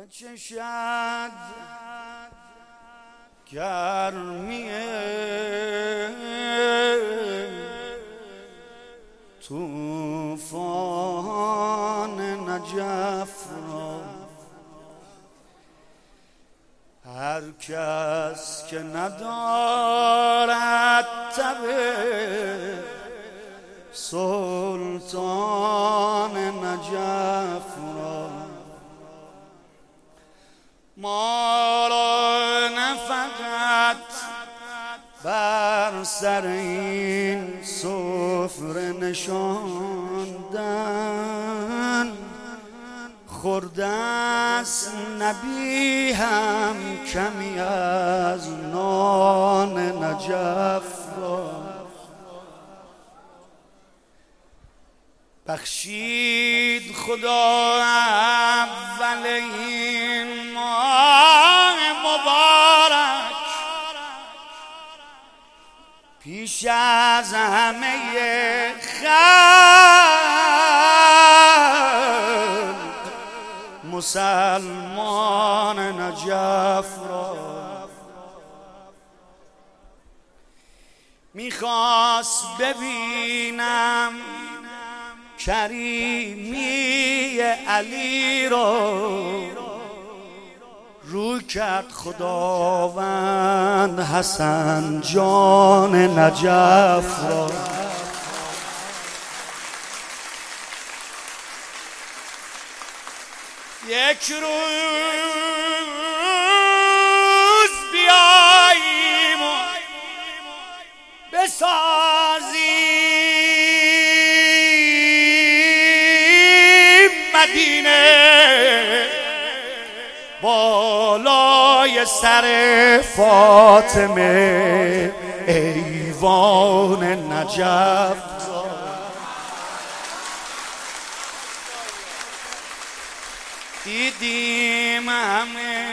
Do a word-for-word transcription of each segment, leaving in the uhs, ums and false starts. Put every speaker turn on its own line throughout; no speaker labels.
بچشد گرمی طوفان نجف را، هر کس که ندارد تب سلطان نجف را، ما را نه فقط بر سر این سفره نشاندن، خورده است نبی هم کمی از نان نجف را، بخشید خدا اول این ماه مبارک، پیش از همه خلق مسلمان نجف را، میخواست ببینم کریمی علی رو، رو کرد خداوند حسن جان نجف را، یک روز بیاییم و بسازیم مدینه بالای سر فاطمه ایوان نجف را، دیدیم همه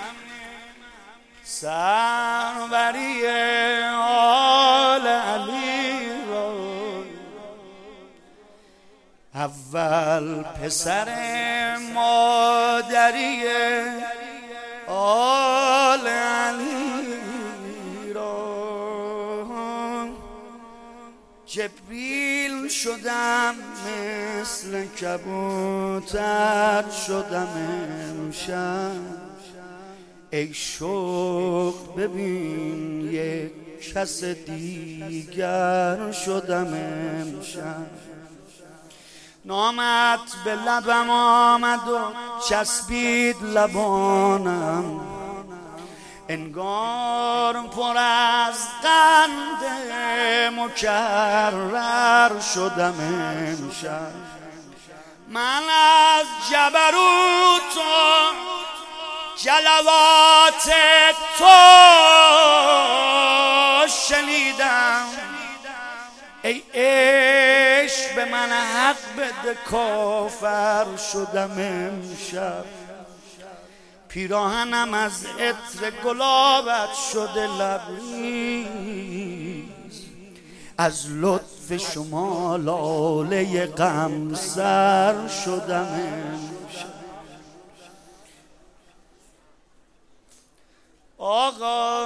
سروری آل علی را، اول پسر مادری آل علی را، جبریل شدم مثل کبوتر شدم امشب، ای شوق ببین یک کس دیگر شدم امشب، نامت به لبم آمد و چسبید لبانم، انگار پر از قند مکرر شدم امشب، من از جبروت و جلوات تو شنیدم، ای عشق به من حق بده کافر شدم امشب، پیراهنم از عطر گلابت شده لبریز، از لطف شما لاله غم سر شدم امشب، آقا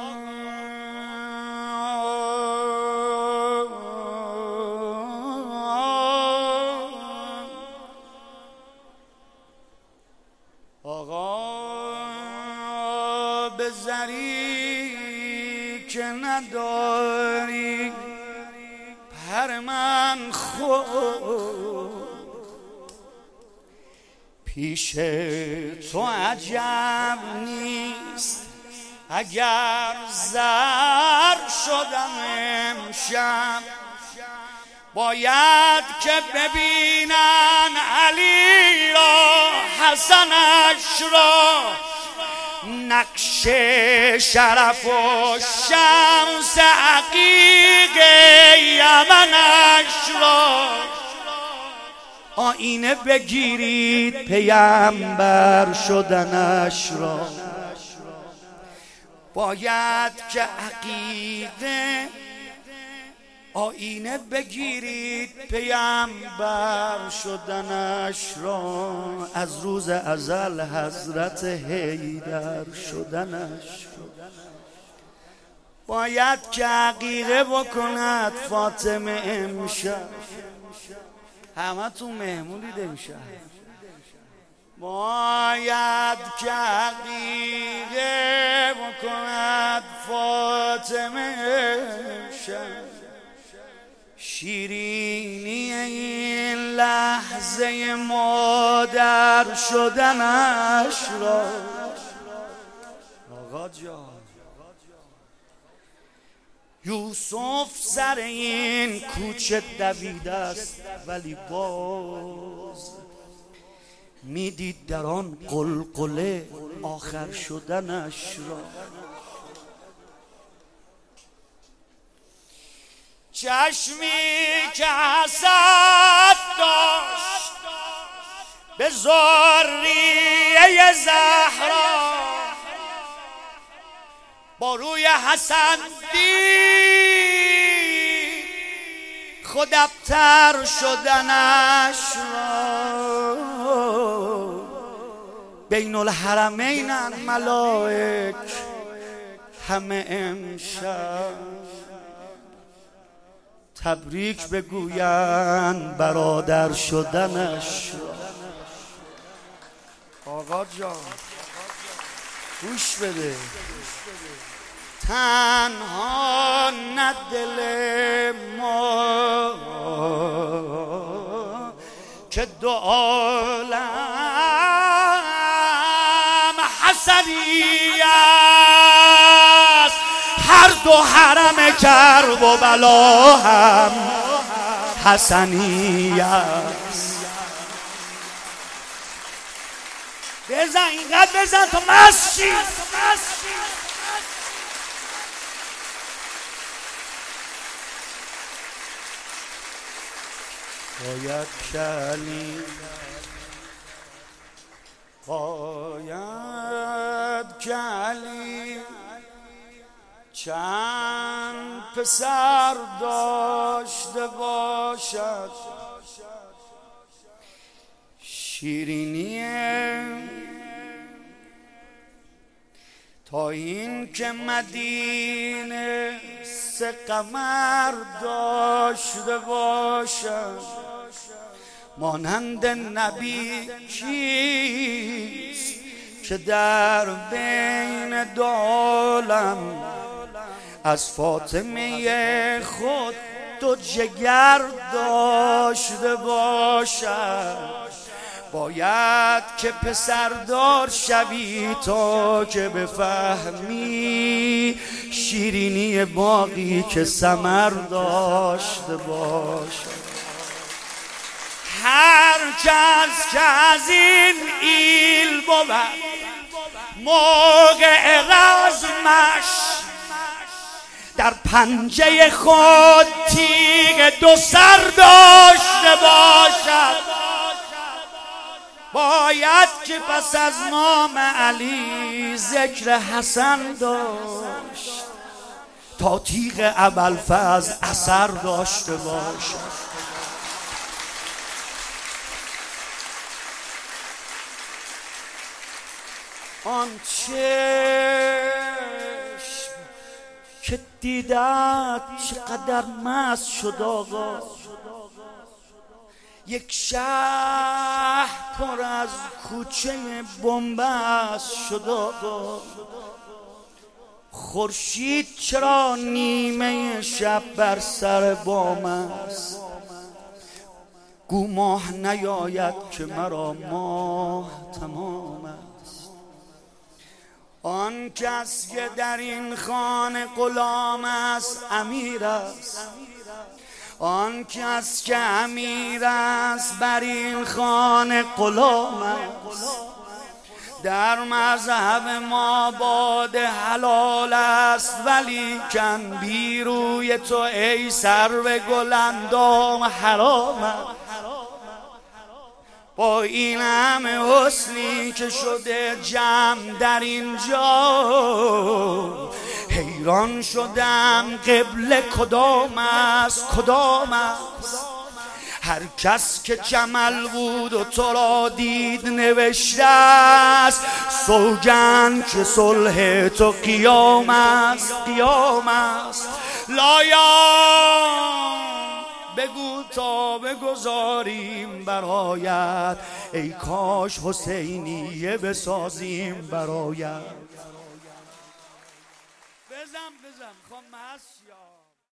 آقا به زری که نداری پر من خود، پیش تو عجب نیست اگر زر شدم امشب، باید که ببینن علی را حسنش را، نقش شرف و شمس عقیق یمنش را، آینه بگیرید پیامبر شدنش را، باید که عقیده آینه بگیرید پیامبر شدنش را، از روز ازل حضرت حیدر شدنش را. باید که عقیقه بکند فاطمه امشب. همه تو مهمونید امشب. باید که عقیقه بکند فاطمه امشب. شیرینی این لحظه مادر شدنش را. آقا جان یوسف سر این کوچه دویده است، ولی باز میدید در آن قلقله آخر شدنش را. چشمی که حسد داشت به ذریه زهرا، با روی حسن دید خود ابتر شدنش را. بین الحرمین ملائک همه امشب تبریک بگویند برادر شدنش را. آقا جان گوش بده. تنها نه دل ما که دو عالم حسنی است، هر دو حرم کرب و بلا هم حسنی است. بزن اینقدر بزن تو مست شی. باید کلی باید کلی چند پسر داشته باشد، شیرینیه تا این که مدینه سه قمر داشته باشد. مانند نبی کیست که در بین دو عالم از فاطمه خود دو جگر داشته باشد. باید که پسردار شوی تا که بفهمی شیرینی باقی که ثمر داشته باشد. هر کس که از این ایل بود موقع رزمش در پنجه خود تیغ دو سر داشته باشد. باید که پس از نام علی ذکر حسن داشت تا تیغ ابوالفضل اثر داشته باشد. آن چشم که دیدت چقدر مست شد آقا، یک شهر پر از کوچه بنبست شد آقا. خورشید چرا نیمه شب بر سر بام است، گو ماه نیاید که مرا ماه تمام است. آن کس که در این خانه غلام است امیر است، آن کس که امیر است بر این خانه غلام است. در مذهب ما باد حلال است، ولی کن بی روی تو ای سرو گلندام حرام است. با این همه حسنی که شده جمع در اینجا، حیران شدم قبله کدام است کدام است. هر کس که جمل بود و تو را دید نوشته است سوگند که صلح تو قیام است قیام است. لایا بگو تا بگذاریم برایت، ای کاش حسینیه بسازیم برایت. بزن بزن خب مست یا